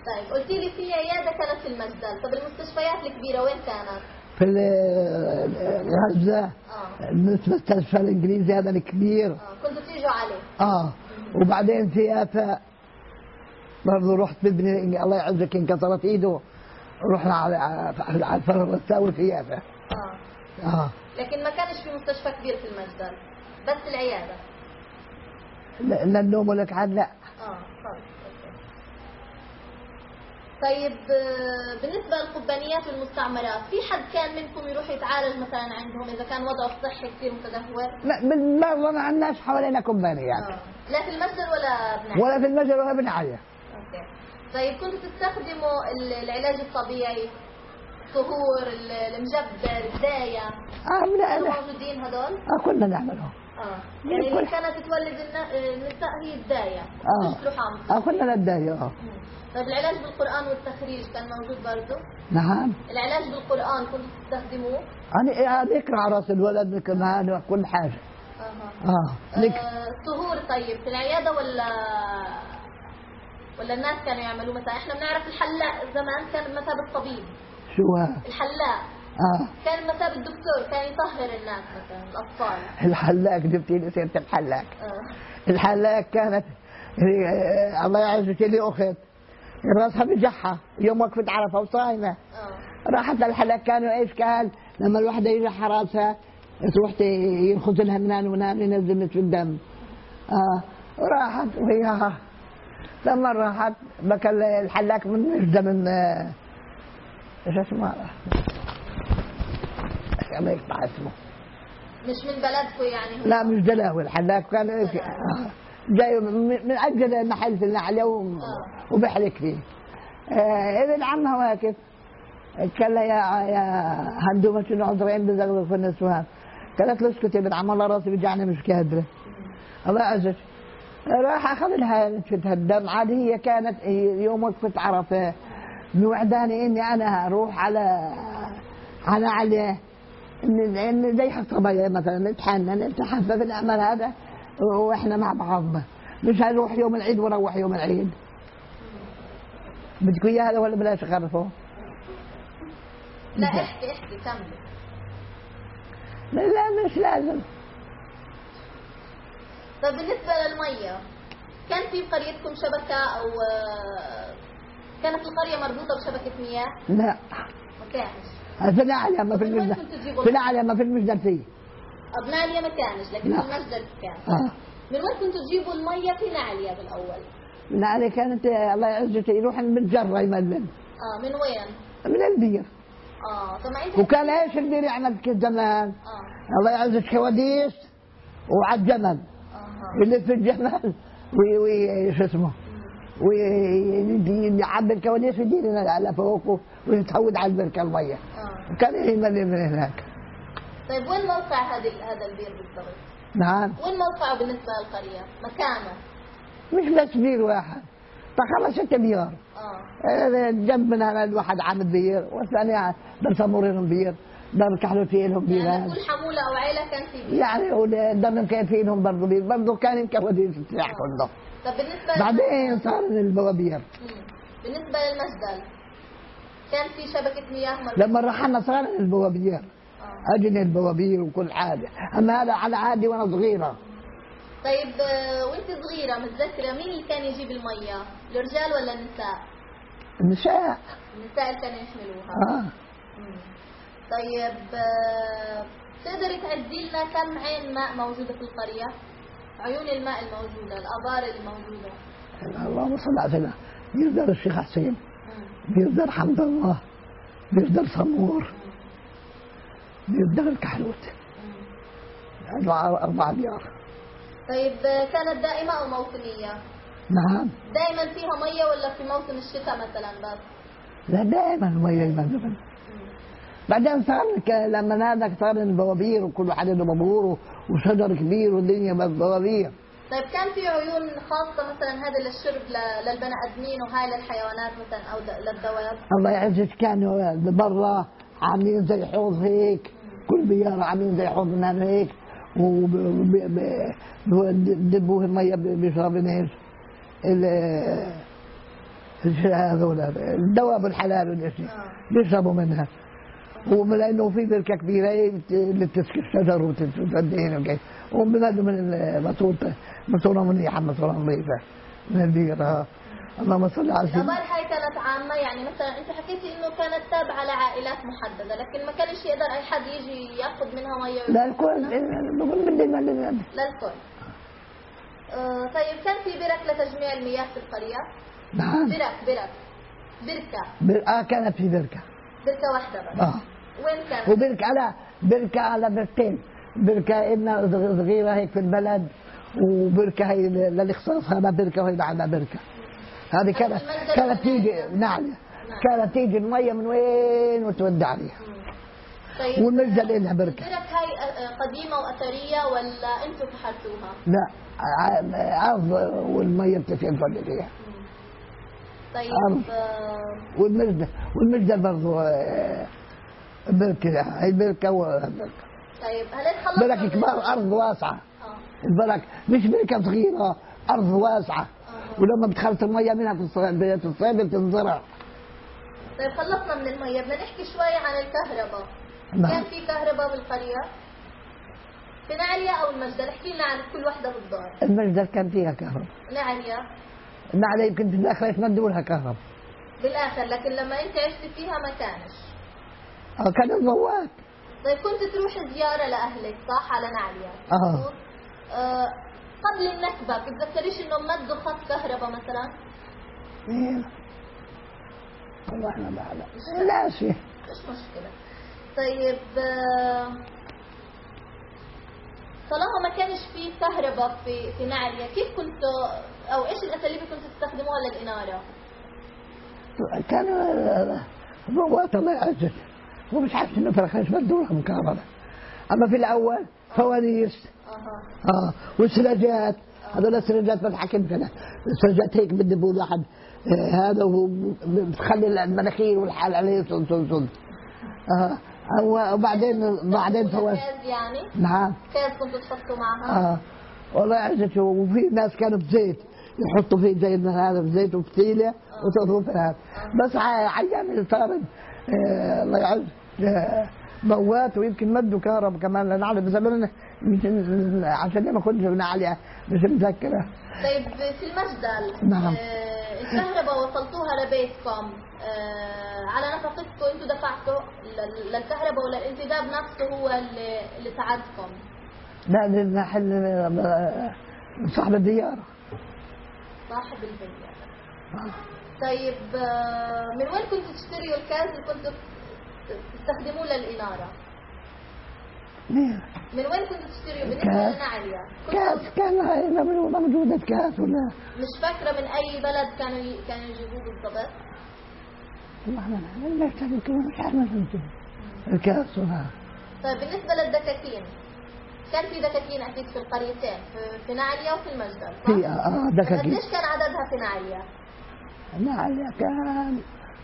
طيب قلتي لي في عيادة كانت في المجدل، طب المستشفيات الكبيرة وين كانت؟ في غزة المستشفى الإنجليزي هذا الكبير. كنتوا تيجوا عليه؟ وبعدين في يافا برضه رحت بابني الله يعزك انكسرت ايده، رحنا على الفرع الرساوي في يافا. لكن ما كانش في مستشفى كبير في المجدل، بس العيادة؟ لا النوم ولا كحد لا. طيب بالنسبة للقبانيات والمستعمرات، في حد كان منكم يروح يتعالج مثلا عندهم إذا كان وضعه الصحي كثير متدهور؟ لا بالمرة ما عندناش حوالينا قبانيات. لا في المسجد ولا بنعلية؟ ولا في المسجد ولا بنعلية. اوكي. طيب كنتوا تستخدموا العلاج الطبيعي، الطهور، المجبر، الداية؟ كانوا موجودين هدول؟ كنا نعملهم. يعني اللي كانت تولد النساء هي الداية، تشتروا حامض. كنا الداية. طيب العلاج بالقرآن والتخريج كان موجود برضه؟ نعم. العلاج بالقرآن كنتوا تستخدموه؟ أنا نقرأ على راس الولد نقرأ كل حاجة. الطهور طيب في العيادة ولا الناس كانوا يعملوا مثلا؟ احنا بنعرف الحلاق زمان كان بمثابة الطبيب. شو هذا؟ الحلاق. كان بمثابة الدكتور، كان يطهر الناس مثلا الأطفال. الحلاق جبتي لي سيرة الحلاق. الحلاق كانت الله يعزك لي أخت راسها بجحة يوم وقفة عرفة وصايمة. راحت للحلاق كانوا ايش قال لما الوحدة يجح راسها تروح ينخذ لها من ونان ينزل في الدم. راحت وهي لما راحت بكى الحلاق من نجدة من ايش اسمه الله يقطع اسمه. مش من بلدكم يعني؟ لا مش دلاوي. الحلاق كان جاي من اجل محل في النعلة وبحلك فيه. ابن عمها واقف قال لها يا هندومة شنو عذرين بزغزغ في النسوان. قالت له اسكت يا ابن عم الله راسي بيجعني مش قادرة. الله يعزك راح اخذ لها نشفت الدم. عاد هي كانت يوم وقفة عرفة موعداني اني انا اروح عليه ان زي الصبايا مثلا نتحفى في العمل هذا واحنا مع بعضنا، مش هنروح يوم العيد ونروح يوم العيد. بدكم اياه هذا ولا بلاش اخرفه؟ لا احكي كمل. لا مش لازم. طيب بالنسبة للمية كان في قريتكم شبكة أو كانت القرية مربوطة بشبكة مياه؟ لا ما كانش. في الأعلى ما في المجدل. في الأعلى ما في المجدل فيه. بنعلية ما كانش لكن في المجدل كان. من وين كنتوا تجيبوا المية في نعلية بالأول؟ نعلية كانت الله يعزك يروح بالجرة يملل. من وين؟ من البير. وكان ايش البير يعمل زمان؟ الله يعزك كواديس وعلى الجمل. اللي في الجمل وش اسمه ويعبي الكواديس ويدينا على فوقه ويتعود على البركة المية. وكان يملل من هناك. طيب وين موقع هذا البير بالضبط؟ نعم. وين موقعه بالنسبة للقرية؟ مكانه؟ مش بس بير واحد، تخلص 6 بيار. جنبنا الواحد عامل بير والثاني دار سمورين بير، دار كحلوتي لهم بير. يعني كل حمولة أو عيلة كان في بير؟ يعني ودار كان في لهم برضه بير، برضه كان كواديس تسرح كله. طب بالنسبة بعدين صار البوابير. بالنسبة للمجدل كان في شبكة مياه مربوطة؟ لما رحلنا صار البوابير. أجني البوابير وكل حاجة، أما هذا على عادي وأنا صغيرة. طيب وانت صغيرة متذكرة مين اللي كان يجيب المية؟ الرجال ولا النساء؟ النساء. النساء اللي كانوا يحملوها. طيب تقدري تعدي لنا كم عين ماء موجودة في القرية؟ عيون الماء الموجودة، الآبار الموجودة. اللهم صل على سيدنا. بيصدر الشيخ حسين، بيصدر حمد الله، بيصدر صمور، بيصدر الكحلوت. 4 بيار. طيب كانت دائمة أو موسمية؟ نعم. دائما فيها مية ولا في موسم الشتاء مثلا بس؟ لا دائما مية يمنزل. بعدين صار لما نادك صار البوابير وكل واحد له بابور وشجر كبير والدنيا بوابير. طيب كان في عيون خاصة مثلا هذا للشرب للبني آدمين وهاي للحيوانات مثلا أو للدواب؟ الله يعزك كانوا برا عاملين زي حوض هيك، كل بيار عاملين زي حوض من هيك وبدبوه المية بيشربين ايش هذول الدواب الحلال والاشياء يشربوا منها. ولانه في بركه كبيره اللي بتسقي الشجر وتودين وكيف، وبنادوا من ماسوره منيحه، ماسوره نظيفه من البيره. اللهم صل على سيدنا. الآبار هاي كانت عامة، يعني مثلا أنت حكيتي إنه كانت تابعة لعائلات محددة، لكن ما كانش يقدر أي حد يجي ياخذ منها مية. لا الكل للكل. طيب كان في برك لتجميع المياه في القرية؟ نعم. بركة. كانت في بركة واحدة بس. وين كانت؟ بركة على بركتين، بركة إنها صغيرة هيك في البلد، وبركة هي للإخصاص، هذا بركة وهي بعدها بركة. هذه كانت تيجي نعم، كانت تيجي المية من وين وتودع عليها. طيب والمجدل لها بركة. البرك هاي قديمة وأثرية ولا أنتم فحرتوها؟ لا، أرض والمية بتفيد فيها. طيب والمجدل برضو بركة، هي بركة وبركة. طيب هل خلصنا بركة كبار، أرض واسعة. البرك مش بركة صغيرة، أرض واسعة. ولما بتخلط المية منها في الصيف بتنزرع. طيب خلصنا من المية، بدنا نحكي شوي عن الكهرباء. كان في كهرباء بالقرية؟ في نعليا أو المجدل؟ احكي لنا عن كل وحدة بالدار. المجدل كان فيها كهرباء. نعليا يمكن في الآخر يمدوا لها كهرباء. بالآخر، لكن لما أنت عشت فيها ما كانش. كانت ضوات. طيب كنت تروح زيارة لأهلك صح على نعليا؟ قبل النكبة بتتذكريش إنه مدوا خط كهرباء مثلا؟ والله أنا بعرف. لا شيء. مش مشكلة. طيب طالما ما كانش في كهرباء في نعليا، كيف كنتوا أو إيش الأساليب اللي كنتوا تستخدموها للإنارة؟ كانوا ضوات الله يعزك، ومش عارف إنه فرخاش بدوا لهم كهرباء. أما في الأول فوانيس. والسلاجات. هذول السلاجات بتحكم كده، السلاجات هيك بدبوا واحد هذا بتخلي المناخير والحال عليه صل. وبعدين فوانيس. يعني؟ نعم. كيف كنتوا تحطوا معها؟ والله يعزك، وفي ناس كانوا بزيت يحطوا فيه زي هذا بزيت وفتيله وتضرب في هذا. بس عيان صار الله يعز موات، ويمكن مدوا كهرباء كمان لنعلم بزماننا عشان ما كنتش بنعليها مش متذكره. طيب في المجدل نعم. الكهرباء وصلتوها لبيتكم على نفقتكم، انتوا دفعتوا للكهرباء ولا الانتداب نفسه هو اللي ساعدكم؟ لا، للمحل صاحب الديار. صاحب الديار. طيب من وين كنتوا تشتريوا الكاز اللي كنتوا تستخدموه للإنارة؟ من وين كنتوا تشتريوا بالنسبة لنعليا؟ كان موجودة كاس ولا؟ مش فاكرة من أي بلد كانوا يجيبوه بالضبط؟ والله ما كان مش عارفة الكاس ولا. طيب بالنسبة للدكاكين، كان في دكاكين أكيد في القريتين، في نعليا وفي المجدل صح؟ في دكاكين. قديش كان عددها في نعليا؟ نعليا كان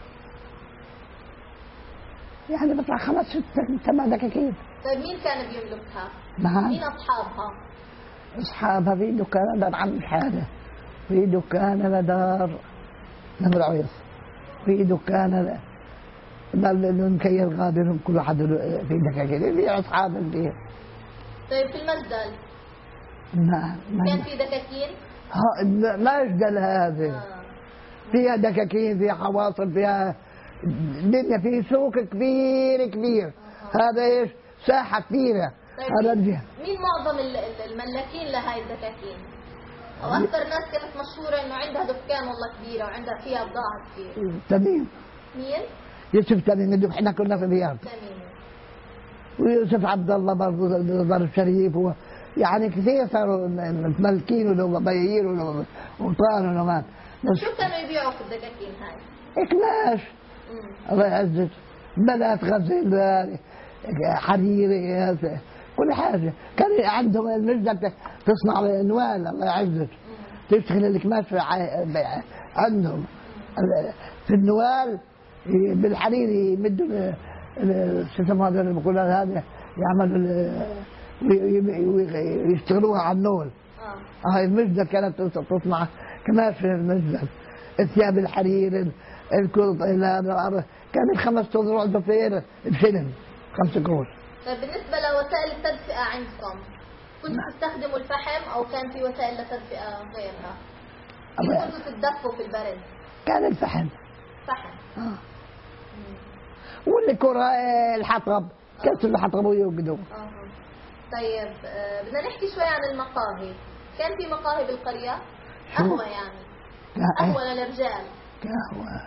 يعني بطلع 5 6 8 دكاكين. طيب مين كان بيملكها؟ نعم. مين أصحابها؟ أصحابها في دكان دار عم حاجة، في دكان دار نمر عيص، في دكان المكيل غادرهم، كل واحد في دكاكين في أصحاب فيه. طيب في المجدل؟ نعم. كان في دكاكين؟ مجدل هذه فيها دكاكين، فيها حواصل، فيها الدنيا، في سوق كبير. هذا ايش؟ ساحة كبيرة. طيب هذا مين معظم الملاكين لهاي الدكاكين؟ أو أكثر ناس كانت مشهورة إنه عندها دكان والله كبيرة وعندها فيها بضاعة كثير؟ تميم. مين؟ يوسف تميم، احنا كنا في الرياض. تميم. ويوسف عبد الله برضه دار الشريف، يعني كثير صاروا متملكين وبيعين وطان وما. شو كانوا يبيعوا في الدكاكين هاي؟ إقماش. الله يعزك، بنات غزل، حريري، كل حاجة. كان عندهم المجدة تصنع الأنوال، الله يعزك، تشتغل الإقماش عندهم في النوال بالحريري، يمدوا الستم هذا اللي بقول هذا يعملوا ويشتغلوها على النول. هاي المجدة كانت تصنع كماش في المجدة. الثياب الحرير، الكرط، كانت 5 أذرع ضفير بسلم 5 قروش. طيب بالنسبة لوسائل التدفئة عندكم كنتوا تستخدموا الفحم أو كان في وسائل لتدفئة غيرها؟ كيف كنتوا تتدفوا في البرد؟ كان الفحم. فحم. والكرة الحطب، كسر الحطب ويوقدوا. طيب بدنا نحكي شوي عن المقاهي. كان في مقاهي بالقرية؟ قهوة يعني؟ قهوة للرجال؟ قهوة.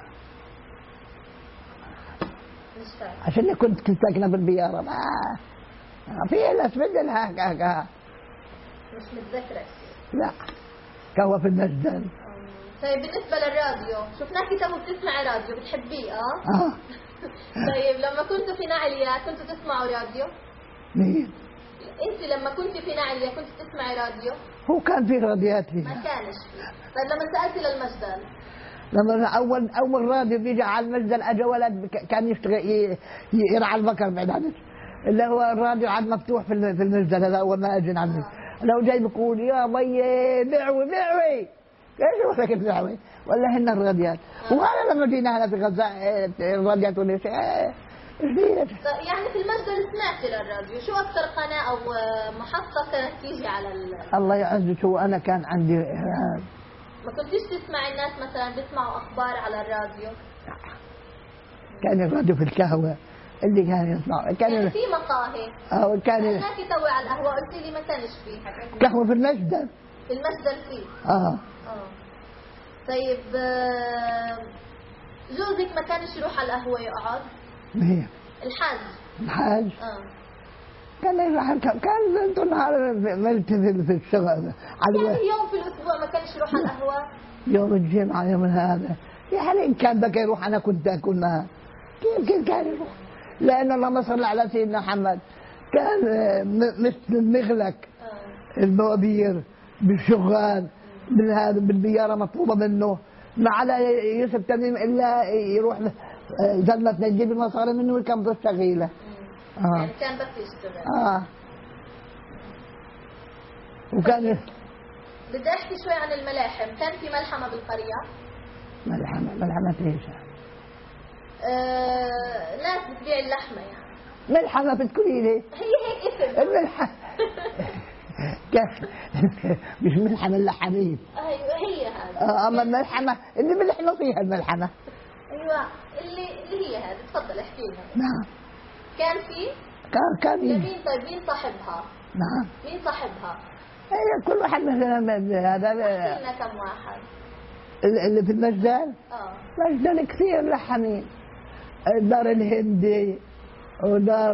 مش فاهم. عشان كنت ساكنة بالبيارة ما في إلا اسمدل هكا. مش متذكرة. لا قهوة في المسجد. طيب بالنسبة للراديو، شفناكي تبغوا تسمعي راديو، بتحبيه طيب لما كنتوا في نعليا كنتوا تسمعوا راديو؟ مين؟ انت لما كنت في نعليا كنت تسمعي راديو؟ هو كان في راديوات فيها. ما كانش فيه. طيب لما سألتي للمجدل؟ لما اول راديو بيجي على المجدل اجى ولد كان يشتغل يرعى البقر بعد عنك، اللي هو الراديو عاد مفتوح في المجدل هذا اول ما اجى عندي. لو جاي بيقول يا بي بعوي ايش هو كيف بعوي ولا هن الراديات. وانا لما جينا هنا في غزه الراديات ولا شيء يعني في المسجد سمعت للراديو، شو أكثر قناة أو محطة كانت تيجي على الله يعزك. هو أنا كان عندي ما كنتيش تسمع الناس مثلا بيسمعوا أخبار على الراديو؟ كان الراديو في القهوة اللي كان يسمع. كان في مقاهي. كان هناك توي على القهوة، قلت لي ما كانش فيه. قهوة في المسجد. في المسجد فيه. طيب جوزك ما كانش يروح على القهوة يقعد؟ مين؟ الحاج كان يروح، كان طول النهار ملتزم في الشغل. يعني يوم في الاسبوع ما كانش يروح على القهوة؟ يوم الجمعة يوم هذا يعني إن كان بقى يروح أنا كنت أكون معه. كيف كان يروح؟ لأن اللهم صل على سيدنا محمد كان مثل المغلق الموابير بالشغال بالهذا بالبيارة مطلوبة منه، ما على يوسف تميم إلا يروح زلمة نجيب المصاري منه وكان بالشغيلة. يعني كان بس يشتغل. وكان بدي احكي شوي عن الملاحم. كان في ملحمة بالقرية؟ ملحمة ايش؟ ناس بتبيع اللحمة يعني. ملحمة بتقولي لي؟ هي هيك اسم. الملحمة مش ملحمة اللحمين. ايوه هي هذا. اما الملحمة اللي ملحمة فيها الملحمة. ايوه اللي هي هذه. تفضل احكي لنا. نعم. كان في؟ كان مين؟ طيب مين صاحبها؟ نعم. مين صاحبها؟ ايوه كل واحد مثلا هذا. احكي لنا كم واحد؟ اللي في المجدل؟ مجدل كثير لحمين. دار الهندي ودار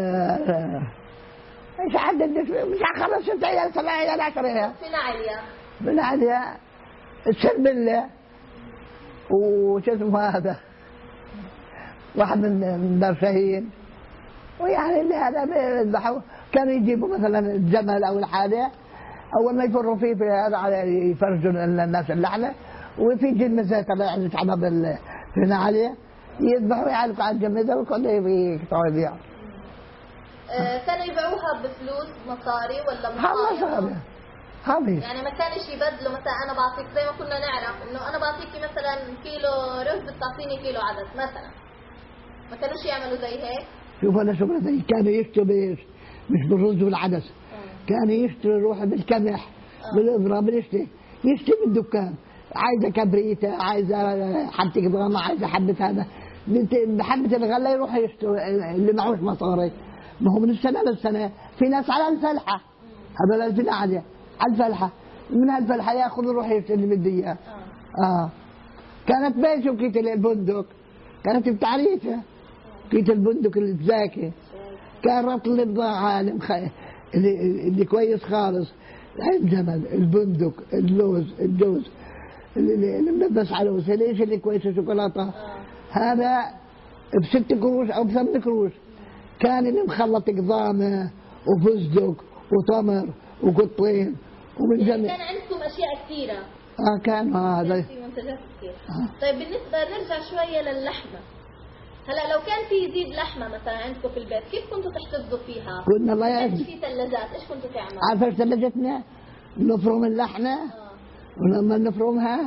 مش عدد مش خمس 6 عيال 7 عيال 10 عيال. في نعليا الشربلة وش اسمه هذا واحد من دار شاهين. ويعني اللي هذا بيذبحوا كانوا يجيبوا مثلا الجمل او الحاجة اول ما يفروا فيه في هذا يفرجوا الناس اللحمة، وفي جمزة تبع الشعب في نعليا يذبحوا يعلقوا على الجمزة وكله يقطعوا يبيعوا. كانوا يبيعوها بفلوس مصاري ولا مصاري؟ هذه يعني ما كانش يبدلوا مثلا انا بعطيك زي ما كنا نعرف انه انا بعطيكي مثلا كيلو رز بتعطيني كيلو عدس مثلا، ما كانوش يعملوا زي هيك؟ شوف انا شغله زي كانوا يشتروا مش بالرز والعدس، كانوا يشتروا يروحوا بالكمح بالاضراب يشتري بالدكان، عايزه كبريته، عايزه حبه ضغمه، عايزه حبه هذا بحبه الغله يروحوا يشتروا اللي معوش مصاري. ما هو من السنه للسنه في ناس على الفلحه هذول في العادة على الفلحة، من هالفلحة ياخذ يروح يشتري اللي بده اياه. كانت بيشو كيت البندق كانت بتعريفها كيت البندق الزاكي، كان رطل البضاعة اللي كويس خالص، الجمل البندق اللوز الجوز اللي ملبس على ليش اللي كويس الشوكولاتة هذا ب6 قروش أو ب8 قروش. كان اللي مخلط قضامة وفستق وتمر وقطين ومن جميع. كان عندكم أشياء كثيرة. كان هذا. في منتجات كثير. طيب بالنسبة نرجع شوية للحمة. هلا لو كان في يزيد لحمة مثلا عندكم في البيت كيف كنتوا تحتفظوا فيها؟ كنا الله يعزك. في ثلاجات إيش كنتوا تعملوا؟ عارفة ثلاجتنا نفرم اللحمة ولما نفرمها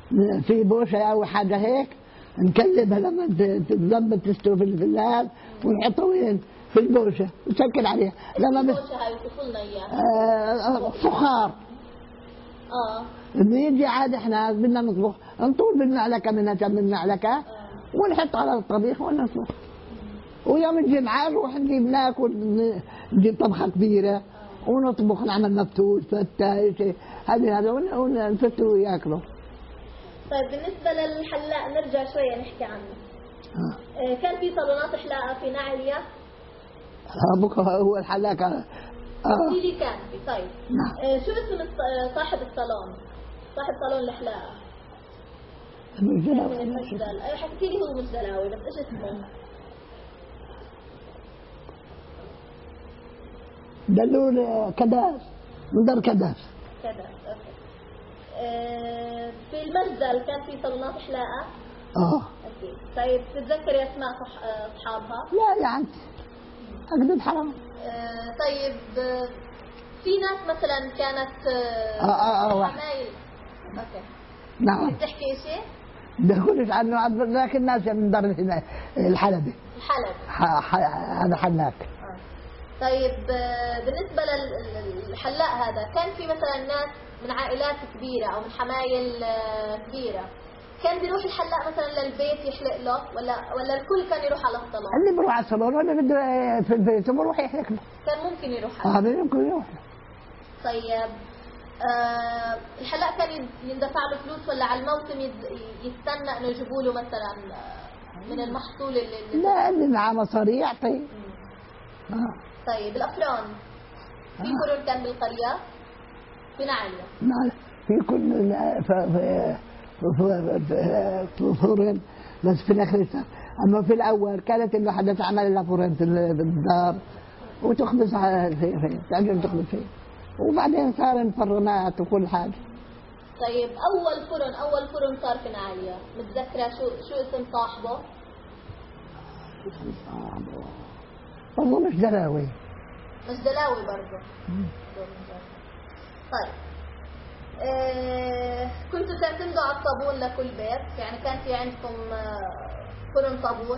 في بوشة أو حاجة هيك نكلبها لما تتظبط تستوي في الفلال ونحطها وين في البوشة نسكر عليها. لما البوشة هاي وصلنا إياها فخار. بيجي عاد احنا بدنا نطبخ نطول بالمعلقة منها كم المعلقة ونحط على الطبيخ ونطبخ. ويوم الجمعة نروح نجيب ناكل نجيب طبخة كبيرة ونطبخ نعمل مفتوش فتة شيء هذا ونفتوا وياكلوا. طيب بالنسبة للحلاق نرجع شوية نحكي عنه. كان في صالونات حلاقة في نعلية؟ بكره هو الحلاق كان في. طيب شو اسم صاحب الصالون؟ صاحب صالون الحلاقة؟ المجدل. حكيتي لي هو مجدلاوي بس ايش اسمه؟ دلول كداس من دار كداس. اوكي. في المجدل كان في صالونات حلاقة؟ اكيد. طيب تتذكري اسماء اصحابها؟ لا يعني اكذب حرام. طيب في ناس مثلا كانت حمايل. اوكي. نعم. بتحكي شيء؟ بقولش عنه لكن الناس من دار الحلبي. هذا حلاق. طيب بالنسبة للحلاق هذا كان في مثلا ناس من عائلات كبيرة أو من حمايل كبيرة كان بيروح الحلاق مثلا للبيت يحلق له ولا الكل كان يروح على الصالون؟ اللي بيروح على الصالون ولا بده في البيت بيروح يحلق له. كان ممكن يروح ممكن يروح. طيب الحلاق كان يندفع له فلوس ولا على الموسم يستنى انه يجيبوا له مثلا من المحصول اللي لا اللي معاه مصاري يعطي. طيب الأفران في فرن كان بالقرية في نعلية؟ في كل فرن بس في الأخير. أما في الأول كانت إنه حدا تعمل لها فرن في الدار وتخبز تعجل تخبز فيه وبعدين صار انفرنات وكل حاجة. طيب أول فرن صار في نعلية متذكرة شو اسم صاحبه؟ والله مش دلاوي برضه. طيب كنتوا تعتمدوا على الصابون لكل بيت؟ يعني كان في عندكم فرن صابون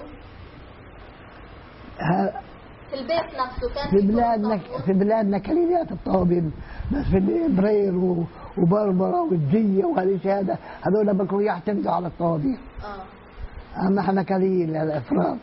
في البيت نفسه؟ كان في بلادنا كليات الطابين بس في الإبرير وبربرة والجية وهالاشياء هذول بكروا يعتمدوا على الطابين. أما احنا كليل الأفراد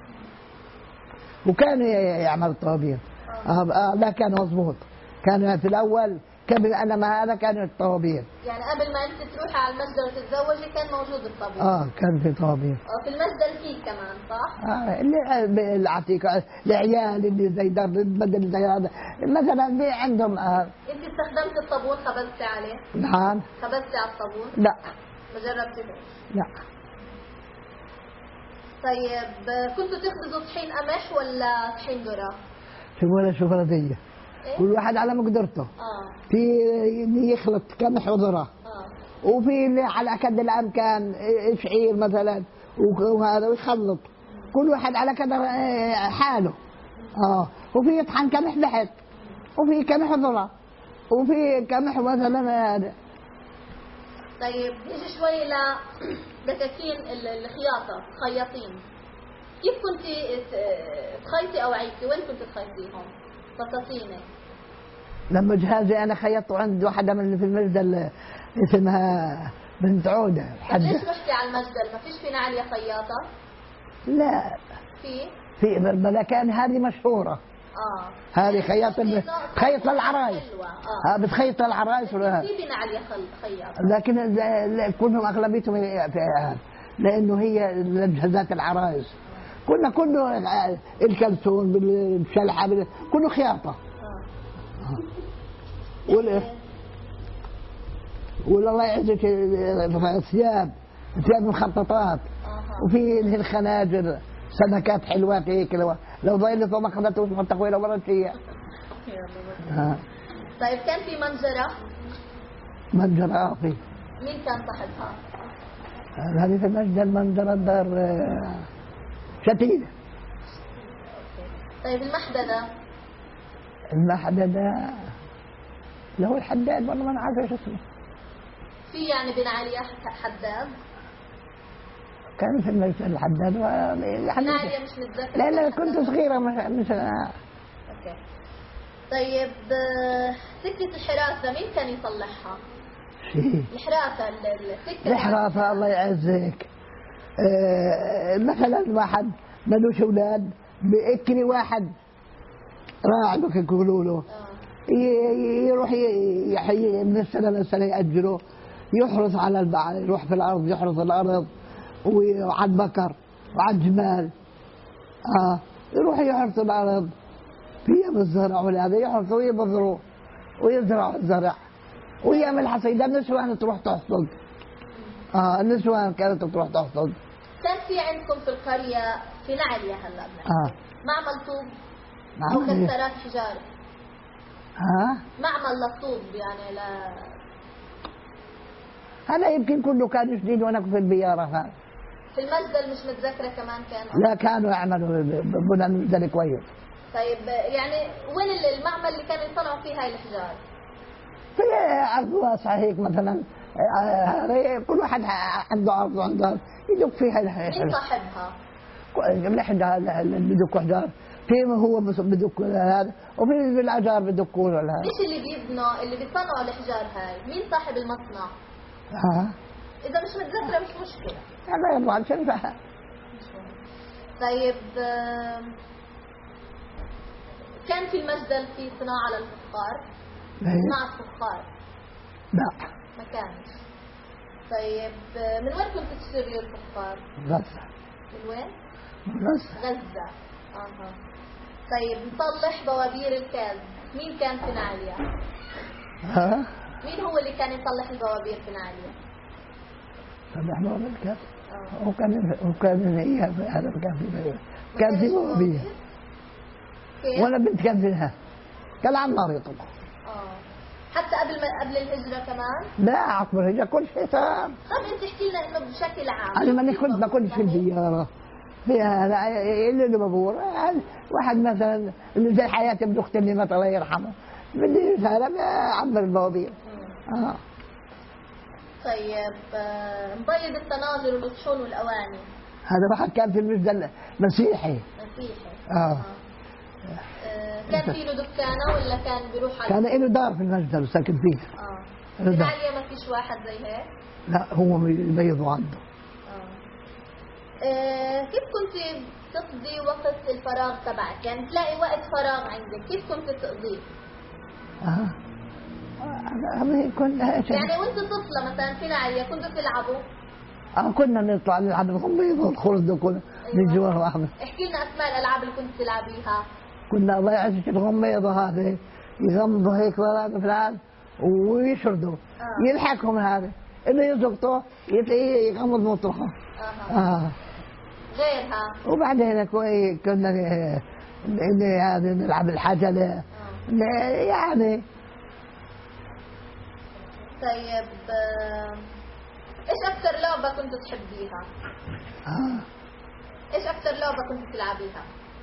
وكان يعمل طوابين. لا كان مضبوط. كان في الأول قبل أنا ما هذا كان الطوابين. يعني قبل ما أنت تروحي على المسجد وتتزوجي كان موجود الطوابين. كان في طوابين. في المسجد فيه كمان صح؟ اللي العتيقة العيال اللي زي دار بدل زي هذا مثلا في عندهم. أنت استخدمت الصابون خبزتي عليه؟ نعم. خبزتي على الصابون؟ لا. ما جربتي؟ لا. طيب كنتوا تخبزوا طحين قمح ولا طحين ذرة؟ ولا شوفردية. كل واحد على مقدرته. في اللي يخلط قمح وذرة. وفي اللي على قد الامكان شعير مثلا وهذا ويخلط كل واحد على قدر حاله. وفي يطحن قمح بحت وفي قمح ذرة وفي قمح مثلا هذا. طيب نيجي شوي دكاكين الخياطة خياطين كيف كنت تخيطي أوعيتي؟ وين كنت تخيطيهم؟ فصاصينك لما جهازي أنا خيطته عند واحدة من اللي في المجدل اسمها بنت عودة. ليش رحتي على المجدل؟ ما فيش في نعلية خياطة؟ لا في الملكان هذه مشهورة. هذه خياطة خيط للعرايس. بتخيط للعرايس ولا في نعلية خياطة لكن كلهم أغلبيتهم لأنه هي لجهازات العرايس. كله الكلسون بالشلحة كله خياطة. ولا الله يعزك ثياب مخططات وفي الخناجر سمكات حلوات هيك لو ضيلت وما اخذته وما تقوي لو مرت هي. طيب كان في منجرة في مين كان صاحبها؟ هذه في المسجد منجرة دار شتيلة. طيب المحددة له الحداد والله ما عارف ايش اسمه. في يعني بن عليا حداد؟ كان في المجلس الحداد بن عليا مش متذكرة. لا كنت صغيرة مش اوكي. طيب سكة الحراسة مين كان يصلحها؟ الحراسة السكة الحراسة الله يعزك. مثلا واحد ملوش اولاد بيأكل واحد راعي يقولوا له يروح يحيي من السنة للسنة يأجره يحرس على البعل، يروح في الأرض يحرس الأرض وعلى البكر وعلى الجمال. يروح يحرس الأرض فيها بالزرع وهذا يحرس ويبذروا ويزرعوا الزرع ويعمل الحصيدة. النسوان تروح تحصد. النسوان كانت تروح تحصد. كان في عندكم في القرية في نعليا هلا معمل طوب أو كسرات حجارة؟ معمل للطوب يعني لا هذا يمكن كله كان جديد وانا في البيارة. في المسجد مش متذكرة كمان كان؟ لا كانوا يعملوا بنى المسجد كويس. طيب يعني وين المعمل اللي كانوا يصنعوا فيه هاي الحجارة؟ في أرض واسعة هيك مثلا، كل واحد عنده أرض وعنده يدق فيها الحجارة. مين صاحبها؟ الحجارة اللي بدقوا حجار، في هو بدق هذا وفي الأجار بدقوا له. مش اللي بيبنوا اللي بيصنعوا الحجار هاي، مين صاحب المصنع؟ إذا مش متذكرة مش مشكلة. هذا يبغى شنفها. طيب كان في المجدل في صناعة للفخار؟ صناعة فخار؟ لا ما كانش. طيب من وين كنت تشتري الفخار؟ غزة. من وين؟ غزة. طيب نصلح بوابير الكاز، مين كان في نعليا؟ مين هو اللي كان يصلح البوابير في نعليا؟ صلح بوابير الكاز؟ وكان هذا كان في بوابير. وانا بنت كان فيها كان عمار يطبخ. حتى قبل الهجرة كمان؟ لا عقب الهجرة كل شيء تمام. طب انت احكي لنا انه بشكل عام. انا ماني كنت ما كنتش في الزيارة فيها اللي بابور واحد مثلا اللي زي حياتي ابن اختي اللي مات الله يرحمه بدي رسالة عبر البوابير. طيب مبيض التناظر والصحون والاواني هذا واحد كان في المسجد مسيحي. كان في له دكانه ولا كان بيروح على؟ كان له دار في المسجد وساكن فيه. في نعليا ما فيش واحد زي هيك؟ لا هو بيضوا عنده. كيف كنت تقضي وقت الفراغ تبعك؟ يعني تلاقي وقت فراغ عندك كيف كنت تقضيه؟ يعني وانت طفلة مثلا في نعليا كنتوا تلعبوا؟ كنا نطلع نلعب الغميض والخرد وكنا نجوا واحد. احكي لنا اسماء الالعاب اللي كنت تلعبيها. كنا الله يعزك الغميضة هذه يغمضوا هيك في العالم ويشردوا يلحقهم هذا اللي يزقطوا يتلاقيه يغمض مطرحه. غيرها وبعدين كنا هذا نلعب الحجلة يعني. طيب ايش اكثر لعبة كنت تحبيها؟ ايش اكثر لعبة كنت تلعبيها؟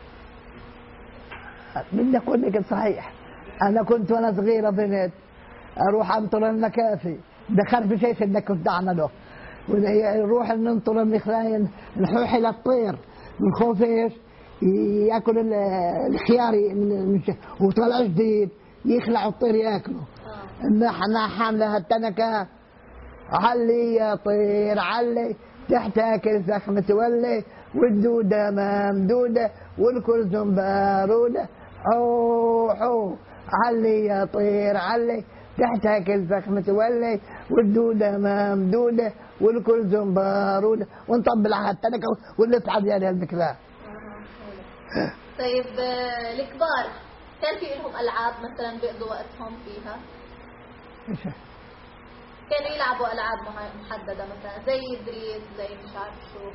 بدي اقول لك صحيح، انا كنت وانا صغيره بنت اروح انطر المكافي بخرف شيء اللي كنت اعمله نروح ننطر المخلاين نحوح الى الطير من خوف ايش ياكل الخيار وطلع جديد يخلع الطير ياكله. نحن حامله التنكه علي يا طير علي تحتاك الزخم تولي والدودة ممدودة والكرزم بارودة حو حو علي يا طير علي تحتاك الزخم تولي والدودة ممدودة والكرزم بارودة ونطبل على التنكة ونصعد يعني المكلاه. طيب الكبار كان في لهم ألعاب مثلا بيقضوا وقتهم فيها؟ كانوا يلعبوا ألعاب محددة مثلا زي دريس زي مش عارف شو؟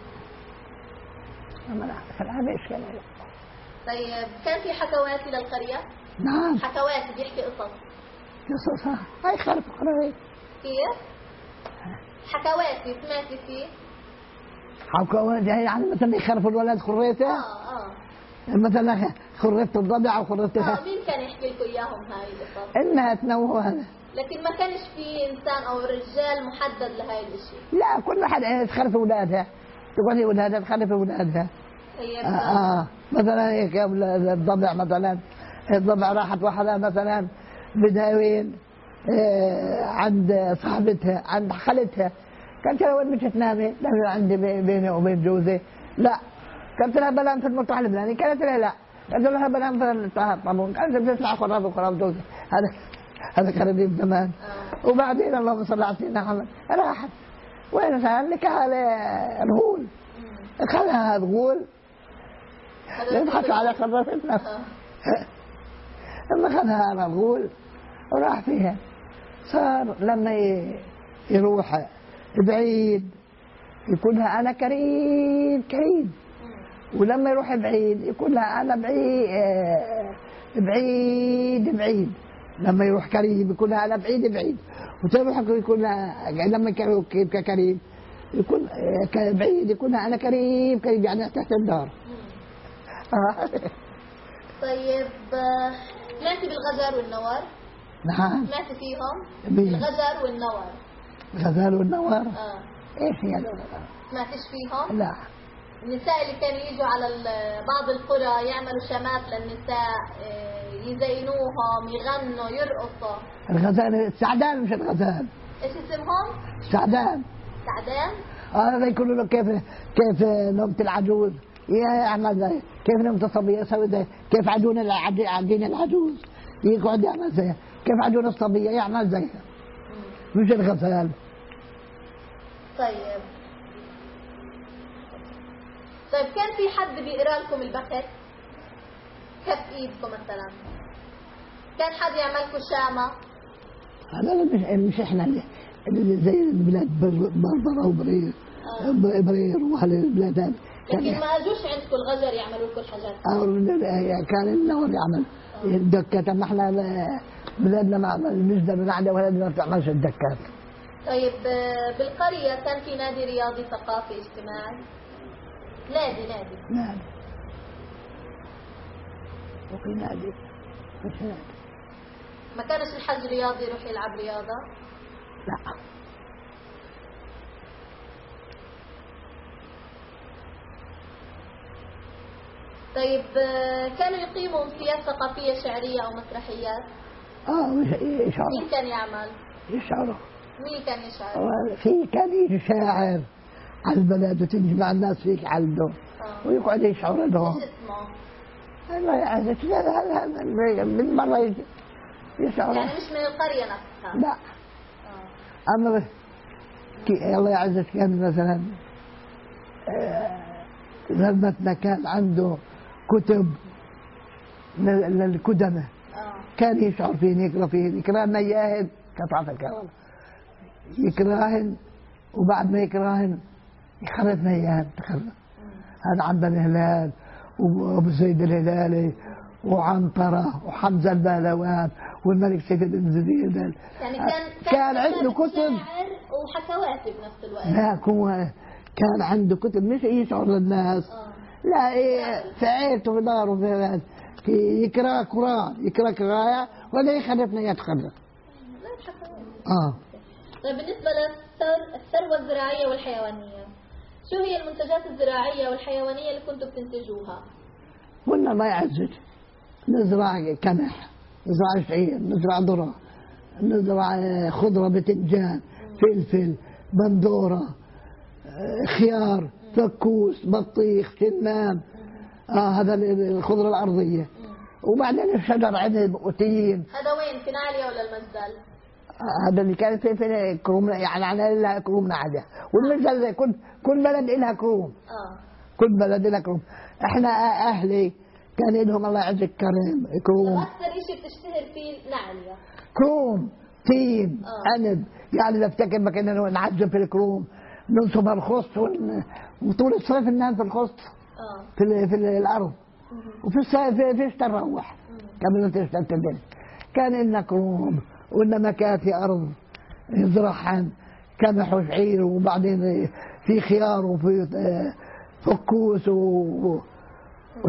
ما ألعاب إيش كان؟ طيب كان في حكواتي للقرية؟ نعم حكواتي بيحكي قصص. قصص هاي خرف قرية. كيف؟ حكواتي سمعتي فيه؟ حكواتي يعني مثلا يخرفوا الولد خريته؟ مثلا خريت الضبع أو خريتها. مين كان يحكي لكم إياهم هاي القصص؟ إنها تنوه لكن ما كانش في إنسان أو رجال محدد لهاي الأشياء. لا، كل واحد تخلف أولادها، تقول أولادها تخلف أولادها. مثلا هيك الضبع، مثلا الضبع راحت واحدة مثلا بدها وين عند صاحبتها، عند خالتها، قالت لها وين مش تنامي؟ لا عندي بيني وبين جوزي. لا، قالت لها بنام في المطرح الفلاني، قالت لها لا، قالت لها بنام في الطابون، قالت لها بتسمع خراب وخراب جوزي. هذا كان قديم زمان. وبعدين اللهم صل على سيدنا محمد راحت وين صار لك على الغول، خلها الغول يضحك على خرفتنا. لما خذها على الغول وراح فيها، صار لما يروح بعيد يقول لها أنا كريم كريم، ولما يروح بعيد يقول لها أنا بعيد بعيد. لما يروح كريم يقول لها أنا بعيد بعيد، وتروح يقول لها لما يبقى كريم يكون بعيد يقول لها أنا كريم كريم، يعني تحت الدار. طيب سمعتي بالغزال والنوار؟ نعم. سمعتي فيهم؟ الغزال والنوار. الغزال والنوار؟ ايش هي؟ سمعتيش فيهم؟ لا. النساء اللي كانوا يجوا على بعض القرى يعملوا شمات للنساء، يزينوهم، يغنوا، يرقصوا. الغزال السعدان، مش الغزال. ايش اسمهم؟ السعدان. سعدان؟ هذا يقولوا له كيف نومة العجوز يعمل زي، كيف نومة الصبية يسوي زي، كيف عجون العجوز يقعد يعمل زيها، كيف عجون الصبية يعمل زيها، مش الغزال. طيب كان في حد بيقرا لكم البخت؟ كف ايدكم مثلا، كان حد يعمل لكم شامة؟ هذا مش احنا اللي زي البلاد بربرة وبرير وهالبلاد هذه. لكن ما اجوش عندكم الغجر يعملوا لكم حاجات؟ كان النور يعمل الدكات، اما احنا بلادنا ما مش بنعلى ولا ما بتعملش الدكات. طيب بالقرية كان في نادي رياضي ثقافي اجتماعي؟ نادي وفي نادي مش نادي. ما كانش الحج رياضي يروح يلعب رياضة؟ لا. طيب كانوا يقيموا امسيات ثقافية شعرية أو مسرحيات؟ يشعروا. مين كان يعمل؟ يشعروا. مين كان يشعر؟ كان يجي شاعر على البلد وتجمع الناس فيك عنده ويقعد يشعر لهم. ايش اسمه؟ الله يعزك، بالمرة يجي يشعر. يعني مش من القرية نفسها؟ لا. أما الله يعزك كان مثلا زلمتنا كان عنده كتب للكدمة، كان يشعر فيهن، يقرأ فيهن، يقرأن إياهن قطعة الكلام، يقرأهن وبعد ما يقرأهن يخرجنا إياهن تخرج. هذا عن بن هلال وأبو زيد الهلالي وعنطرة وحمزة البهلوان والملك سيف بن زيد. يعني كان عنده كتب شاعر وحكواتي بنفس الوقت. لا، هو كان عنده كتب مش يشعر للناس. لا، في عيلته في داره يقرأ قرآن، يقرأ قراءة ولا يخرجنا يتخرج. طيب بالنسبة للثروة الزراعية والحيوانية، شو هي المنتجات الزراعية والحيوانية اللي كنتوا بتنتجوها؟ قلنا الله يعزك نزرع قمح، نزرع شعير، نزرع ذرة، نزرع خضرة، بتنجان، فلفل، بندورة، خيار، فكوس، بطيخ، شمام، هذا الخضرة الأرضية. وبعدين الشجر عنب وتين. هذا وين، في نعلية ولا المزدل؟ هذا اللي كان في كروم، يعني على لها كروم نعلية، والمزدل كل بلد لها كروم. كل بلد لها كروم. احنا اهلي كان لهم الله يعزك كروم. اكثر شيء بتشتهر فيه نعلية، كروم، تين، عنب. يعني بفتكر ما كنا نعجب في الكروم، ننصب الخص وطول الصيف ننام في الخص في الارض، وفي الصيف فيش تروح قبل تشتغل تدل. كان لنا كروم ولنا مكاتي ارض يزرعها قمح وشعير، وبعدين في خيار وفي فكوس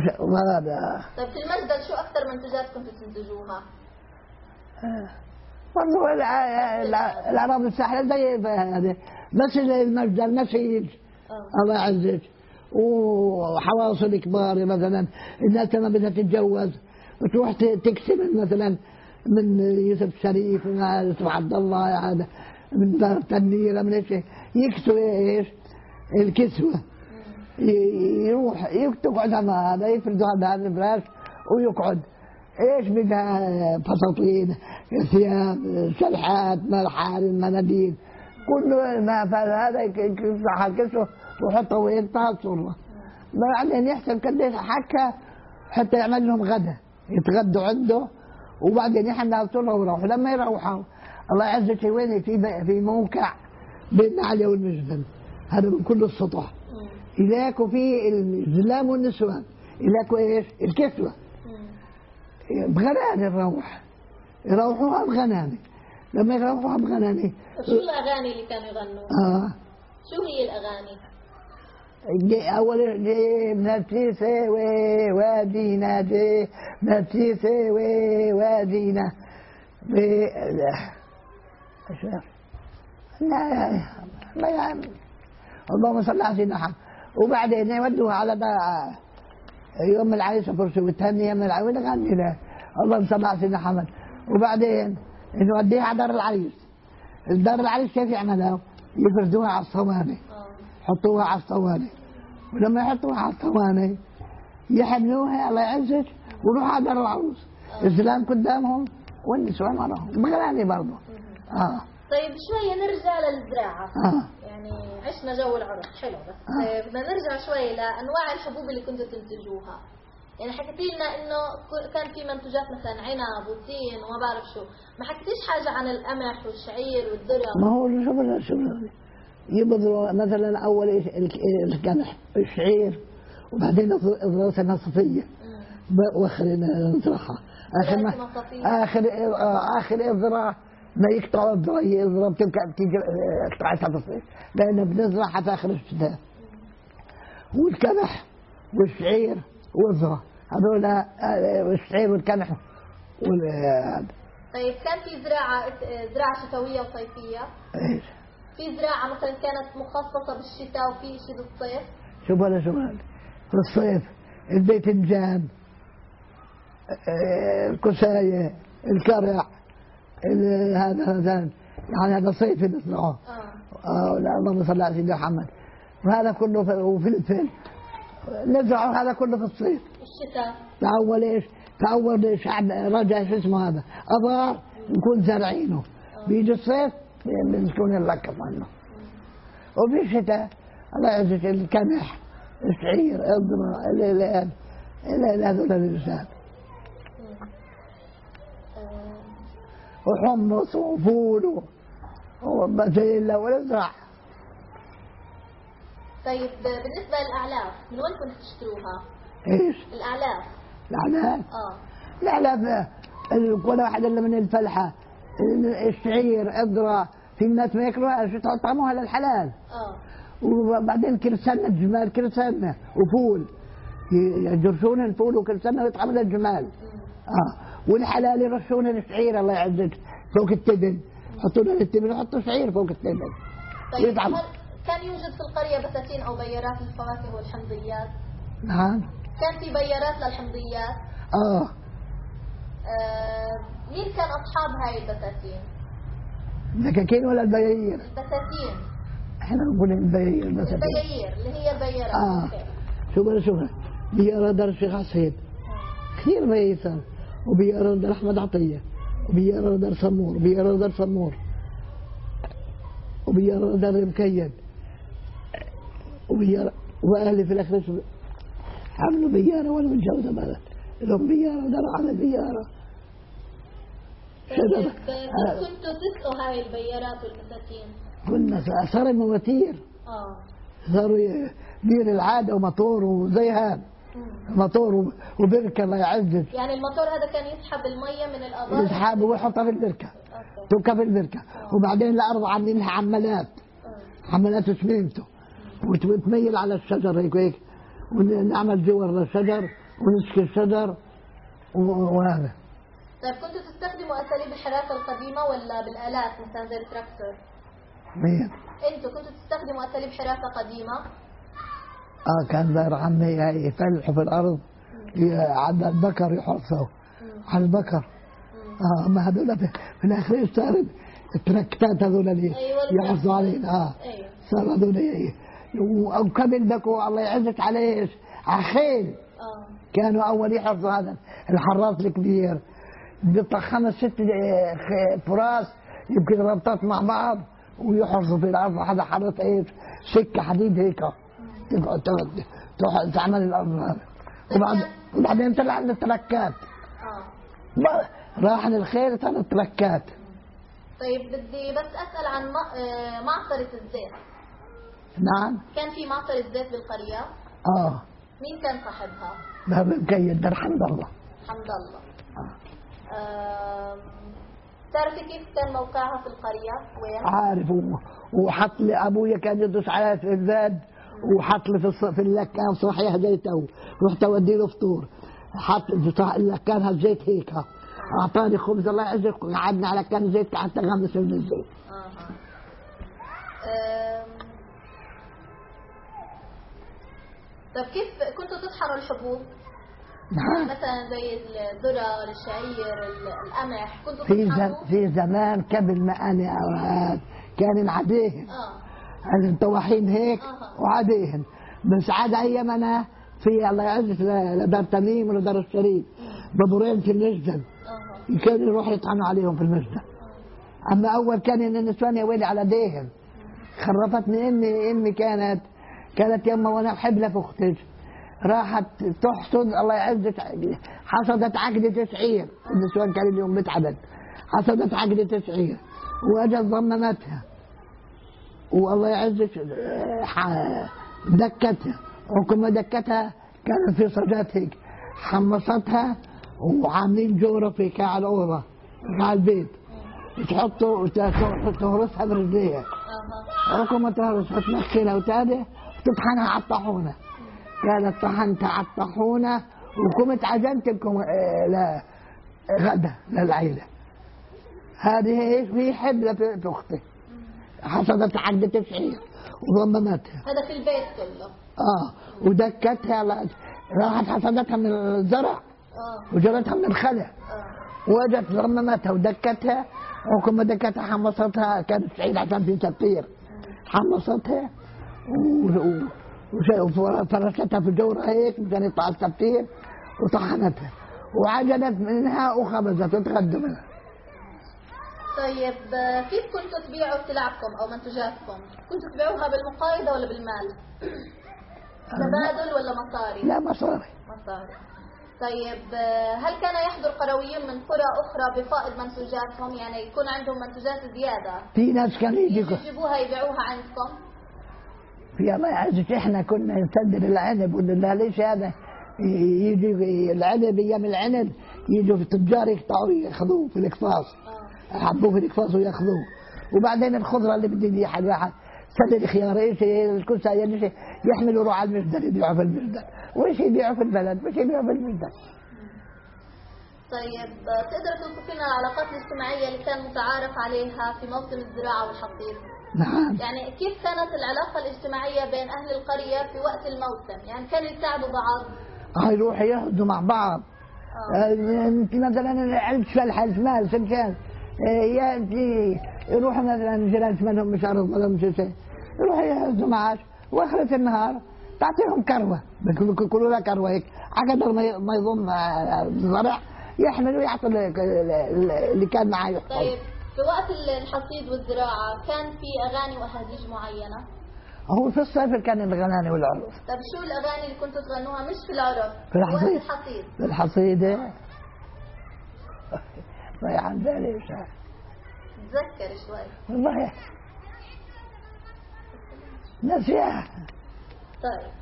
وهذا. طيب في المزدل شو اكثر منتجات كنتوا تنتجوها؟ برضه الأراضي الساحلة زي هذا مسجد المجد المسجد الله يعزك، وحواصل كبار مثلا الناس لما بدها تتجوز وتروح تكسب مثلا من يوسف الشريف من يوسف عبد الله هذا من دار تنيرة من ايش يكسوا ايش الكسوة، يروح يقعد مع هذا يفردوا هذا الفراش ويقعد ايش بدها فساتين ثياب شلحات مرحال المناديل كل ما هذا يفتح الكسوة ويحطه وينتهى الصورة. بعدين يحسب قديش حكى حتى يعمل لهم غدا يتغدوا عنده، وبعدين يحملوا الصورة ويروحوا. لما يروحوا الله يعزك وين في موقع بين علي والمجدل هذا من كل السطح إلاكوا في الزلام والنسوان إلاكوا إيش الكسوة بغناني يروحوها بغناني. لما يروحوها بغناني شو الأغاني اللي كانوا يغنوا؟ شو هي الأغاني؟ أول نفسي سوي ودينا دي نفسي سوي ودينا لا يعني اللهم صل على سيدنا محمد. وبعدين يودوها على يوم العريس فرشوا والثاني يوم العريس غني له اللهم صل على سيدنا محمد. وبعدين نوديها على دار العريس. الدار العريس كيف يعملوا؟ يفردوها على الصواني يحطوها على الصواني، ولما يحطوها على الصواني يحملوها الله يعزك ويروحوا على دار العروس الزلام قدامهم والنسوان وراهم بغلاني برضه. طيب شوية نرجع للزراعة. يعني عشنا جو العرس حلو بس بدنا نرجع شوي لأنواع الحبوب اللي كنتوا تنتجوها. يعني حكيتي لنا إنه كان في منتوجات مثلا عنب وتين وما بعرف شو، ما حكيتيش حاجة عن القمح والشعير والذرة؟ ما هو شو يبذروا مثلا أول القمح الشعير وبعدين الذرة النصفية وآخرين نزرعها آخر الذرة ما يقطعوا الذرة بتيجي قطعتها بالصيف لأن بنزرعها في آخر الشتاء. والقمح والشعير والذرة هذول الشعير والقمح طيب كان في زراعة شتوية وصيفية؟ ايش؟ في زراعة مثلا كانت مخصصة بالشتاء وفي شيء بالصيف؟ شوف هذا شغل في الصيف الباذنجان الكساية الكرع هذا يعني هذا صيفي نزرعه. اللهم صل على سيدنا محمد. وهذا كله وفلفل نزرعه هذا كله في الصيف. الشتاء تعول ايش؟ تعول شعب رجع شو اسمه هذا أبار نكون زارعينه بيجي الصيف بنكون نلقف عنه. وفي الشتاء الله يعزك القمح الشعير الذرة هذول الرجال وحمص وفول وبازيلا ونزرع. طيب بالنسبة للأعلاف من وين كنتوا تشتروها؟ ايش؟ الأعلاف. الأعلاف؟ الأعلاف كل واحد إلا من الفلحة الشعير الذرة في ناس ما ياكلوها شو تطعموها للحلال. وبعدين كل سنة جمال كل سنة وفول يجرشون الفول وكل سنة ويطعموا للجمال. والحلال يرشون الشعير الله يعزك فوق التبن يحطون التبن يحطوا شعير فوق التبن. طيب كان يوجد في القرية بساتين أو بيارات للفواكه والحمضيات؟ نعم. كان في بيارات للحمضيات؟ مين كان أصحاب هاي البساتين؟ الدكاكين ولا البيايير؟ البساتين. احنا نقول البيايير البساتين. البيايير اللي هي البيارات. شوف بيارة دار الشيخ حسين كثير بيسان، وبيارة دار أحمد عطية، وبيارة دار سمور، وبيارة دار سمور، وبيارة دار مكيد، وبيارة وأهلي في الأخير عملوا بيارة ولا من جودة بلد لهم بيارة ودار على بيارة. كنتوا تسقوا هاي البيارات والبساتين؟ كنا صار المواتير صاروا دير العادة ومطور وزي هذا مطور وبركة الله يعزك. يعني المطور هذا كان يسحب المية من الآبار؟ يسحب ويحطها في البركة توقف في البركة. وبعدين الأرض عاملين لها عملات حملات اسمنتو وتميل على الشجر هيك ونعمل جوار للشجر ونسكي الشجر وهذا طيب كنتوا تستخدموا أساليب الحراسة القديمة ولا بالآلات مثلا زي التراكتور؟ مين؟ أنتوا كنتوا تستخدموا أساليب حراسة قديمة؟ كان دار عمي يفلحوا في الأرض على البكر يحرثوا على البكر. أما هذول في الأخير صار التراكتات هذول اللي يحرثوا علينا. صار هذول وكمل بكوا الله يعزك عليه على خيل. كانوا أول يحرثوا هذا الحراس الكبير بيطلع 5 6 فراس يمكن ربطات مع بعض ويحرثوا في الأرض. هذا حرث ايش سكة حديد هيك تعمل الأرض. وبعدين طلع عند التركات. راح للخير صار التركات. طيب بدي بس أسأل عن معصرة الزيت. نعم. كان في معصرة زيت بالقرية؟ مين كان صاحبها؟ باب مكيد در حمد الله. حمد الله. تعرفي كيف كان موقعها في القرية؟ وين؟ عارف. وحط لي أبويا كان يدوس على الزاد وحط لي في اللكان صحيح زيته. رحت أودي له فطور حط اللكان هالزيت هيك. أعطاني خبز الله يعزك قعدنا على كان زيت حتى غمس من الزيت. طيب كيف كنتوا تطحنوا الحبوب؟ نعم. مثلا زي الذرة، الشعير، القمح، كنتوا تطحنوا؟ في زمان قبل ما أنا كان العديهن. الطواحين هيك وعديهن. بس عاد أيامنا في الله يعزك لدار تميم ولدار الشريف بابورين في المسجد. كانوا يروحوا يطحنوا عليهم في المسجد. أما أول كان النسوان يا ويلي على ديهم. خرفتني أمي كانت يما وانا حبلة في اختي راحت تحصد الله يعزك حصدت عقد تسعير. النسوان كان اليوم متعدد. حصدت عقد تسعير واجت ضممتها والله يعزك دكتها. وكما دكتها كانت في صجات هيك حمصتها وعاملين جورة في كاع الأوضة كاع البيت تحطوا تهرسها برجليها. وكما تهرس تنخلها وتاده تطحنها على الطاحونة. كانت طحنتها على الطاحونة وقمت عجنت لكم غدا للعيلة. هذه ايش في حبلة في اختي حصدت عقد تسعير وضممتها. هذا في البيت كله. ودكتها راحت حصدتها من الزرع وجرتها من الخلع. وجت ضممتها ودكتها وكما دكتها حمصتها كانت سعيد عشان في تفطير. حمصتها وفرشتها في جورها هيك مشان يطلع التفطير وطحنتها وعجنت منها وخبزت وتغدوا منها. طيب كيف كنتوا تبيعوا سلعكم او منتجاتكم؟ كنتوا تبيعوها بالمقايضة ولا بالمال؟ تبادل ولا مصاري؟ لا مصاري. طيب هل كان يحضر قرويين من قرى اخرى بفائض منتجاتهم؟ يعني يكون عندهم منتجات زيادة في ناس كانوا يجيبوها يبيعوها عندكم؟ في الله يعزك احنا كنا نصدر العنب ونقول ليش هذا يجي العنب ايام العنب يجوا في التجار يقطعوه ياخذوه في الاقفاص. يحبوه في الاقفاص وياخذوه. وبعدين الخضره اللي بدي يبيعها الواحد سدد خيار ايش الكوسه يعني يحملوا روح على المسدر يبيعوا في المسدر وايش يبيعوا في البلد وايش يبيعوا في المسدر. طيب تقدر توصف لنا العلاقات الاجتماعيه اللي كان متعارف عليها في موسم الزراعه والحصيد؟ نعم. يعني كيف كانت العلاقه الاجتماعيه بين اهل القريه في وقت الموسم؟ يعني كانوا يساعدوا بعض؟ يروحوا ياخذوا مع بعض. مثلا علبة فلح مال سكان يروحوا مثلا جيران منهم مش عارف ولا مش شيء يروحوا ياخذوا معاش واخرة النهار تعطيهم كروه بياكلوا لها كروه هيك عقدر ما يضم الزرع يحمل ويعطي اللي كان معاه يحفظ. طيب في وقت الحصيد والزراعه كان في اغاني واهازيج معينه؟ هو في الصيف كان الغناني والعرف. طيب شو الاغاني اللي كنتوا تغنوها مش في العرف؟ في الحصيد. وقت الحصيد. في الحصيد ضيع عن بالي مش عارف. تذكر شوي. والله نسيها. طيب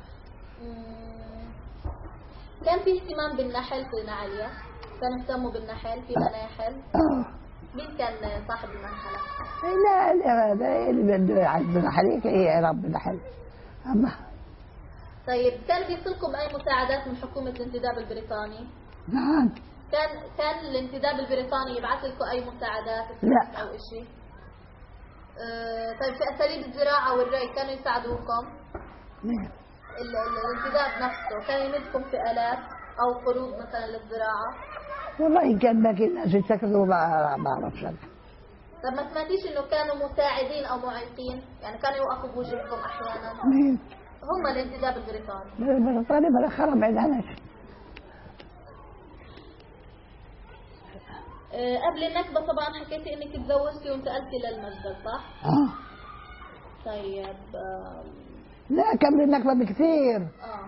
كان في اهتمام بالنحل في نعليا؟ كانوا يهتموا بالنحل في مناحل؟ مين كان صاحب المنحلة؟ لا هذا اللي بده يعز النحل هي رب النحل. أما طيب كان بيصلكم أي مساعدات من حكومة الانتداب البريطاني؟ نعم. كان الانتداب البريطاني يبعث لكم اي مساعدات لا او شيء؟ طيب في اساليب الزراعه والري كانوا يساعدوكم؟ الانتداب نفسه كان يمدكم في الات او قروض مثلا للزراعه؟ والله كان باقي الناس يتسكتوا ما اعرفش. طب ما سمعتيش انه كانوا مساعدين او معيقين؟ يعني كانوا يوقفوا بوجهكم احيانا؟ مين؟ هم الانتداب البريطاني. البريطاني بلا خرب بعيد عنك. قبل النكبة طبعا حكيتي انك تزوجتي وانتقلتي للمسجد صح؟ طيب لا قبل النكبة بكثير.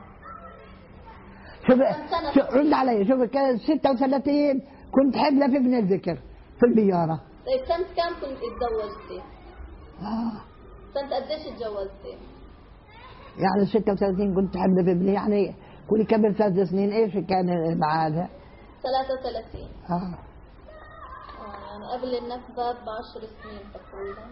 شوف رد علي. شوف كان 36 كنت حبلة في ابن الذكر في البيارة. طيب سنة كم كنت اتزوجتي؟ سنة قديش اتجوزتي؟ يعني 36 كنت حبلة في ابني، يعني كل كبر 3 سنين. ايش كان معادها؟ 33. يعني قبل النكبة ب10 سنين تقريبا.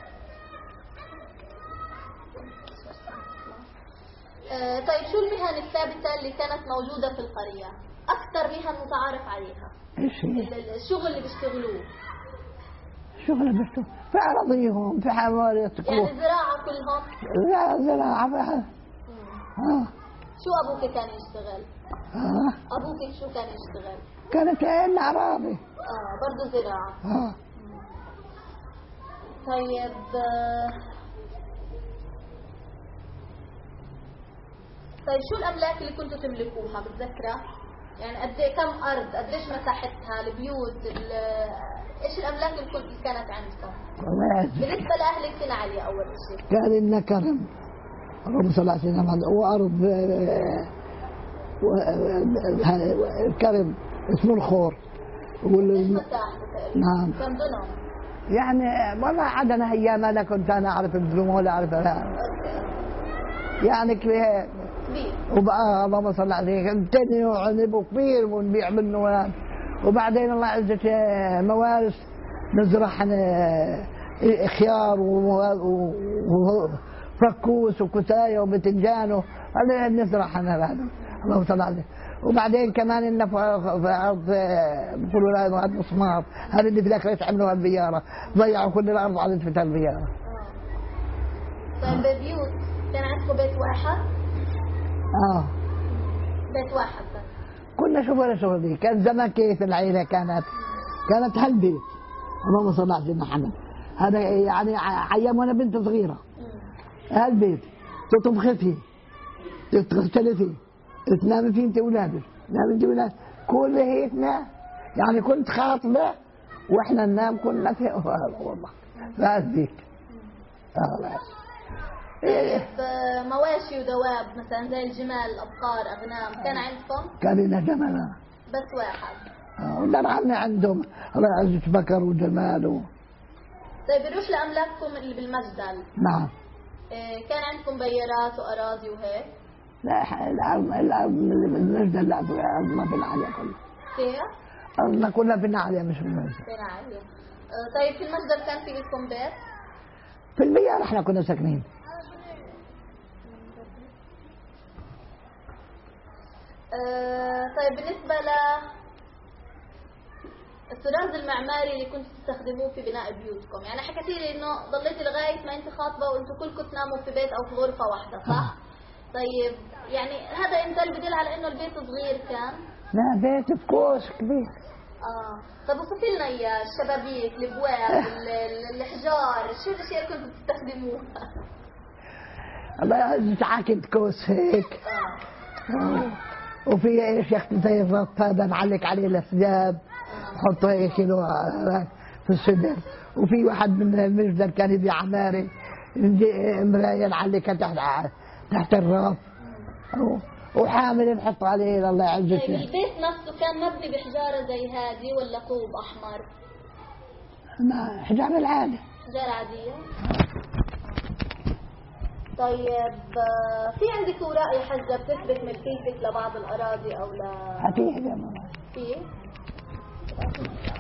طيب شو المهن الثابتة اللي كانت موجودة في القرية؟ أكثر مهن متعارف عليها. ايش هي؟ الشغل اللي بيشتغلوه. شغل بيشتغل في أراضيهم في حواريتكم. يعني زراعة كلهم؟ لا زراعة. شو أبوك كان يشتغل؟ أبوك شو كان يشتغل؟ كانت عين أراضي. برضه زراعة. طيب شو الأملاك اللي كنتوا تملكوها بتذكرها؟ يعني كم أرض؟ قديش مساحتها؟ البيوت؟ إيش الأملاك اللي كانت عندكم؟ بالنسبة لأهل سينا علي أول شيء. كان لنا كرم اللهم صل على سيدنا محمد، وأرض كرم اسمه الخور. ايش مساحته تقريبا؟ نعم. كم دنم؟ يعني والله عدنا ايام انا كنت انا اعرف الدنم ولا اعرف يعني كبير. وبقى اللهم صل عليه امتني وعنب كبير ونبيع منه. وبعدين الله عزك موارث نزرع خيار وفكوس وكتايه وبتنجان نزرع هذا اللهم صل عليه. وبعدين كمان إن في أرض بيقولوا لها أرض مسمار، هذا اللي في الآخر عملوها البيارة، ضيعوا كل الأرض على فتح البيارة. طيب بيوت كان عندكم بيت واحد؟ بيت واحد بس. كنا شغل شغلي، كان زمان كيف العيلة كانت هالبيت اللهم صل على سيدنا محمد. هذا يعني أيام وأنا بنت صغيرة. هالبيت تطبخي فيه، تغسلي فيه، تنامي فيه انت ولادك، نامي انت ولادك، كل هيكنا. يعني كنت خاطبه واحنا ننام كنا في والله فهالبيت. مواشي ودواب مثلا زي الجمال، الابقار، اغنام كان عندكم؟ كان لنا جمل بس واحد. ودرعنا عندهم الله يعزك بكر وجمال طيب بنروح لاملاككم اللي بالمجدل. نعم. كان عندكم بيارات واراضي وهيك؟ لا الارض المجدل لا، الارض ما في العاليه كلها. كيف؟ ارضنا كلها في العاليه مش في المجدل. في العاليه. طيب في المجدل كان في لكم بيت؟ في البيار احنا كنا ساكنين. طيب بالنسبة الطراز المعماري اللي كنتوا تستخدموه في بناء بيوتكم، يعني حكيتي لي انه ضليتي لغاية ما انت خاطبة وانتوا كلكم تناموا في بيت او في غرفة واحدة صح؟ طيب يعني هذا انزل بدل على انه البيت صغير كان؟ لا بيت بكوش كبير. طب وصفي لنا اياه، الشبابيك، الابواب، الحجار، شو الاشياء اللي كنتوا تستخدموها؟ الله يعزك عاكد كوس هيك. وفي ايش يا اختي زي الرط هذا نعلق عليه الاسجاب، نحطه هيك في الصدر. وفي واحد من المجدل كان يبيع عماري، مرايه نعلقها تحت الرف، وحامل نحط عليه الله يعزك. البيت نفسه كان مبني بحجاره زي هذه ولا طوب احمر؟ ما حجاره العادي. حجاره عاديه. طيب في عندك اوراق يا حجه بتثبت ملكيتك لبعض الاراضي او لا؟ في في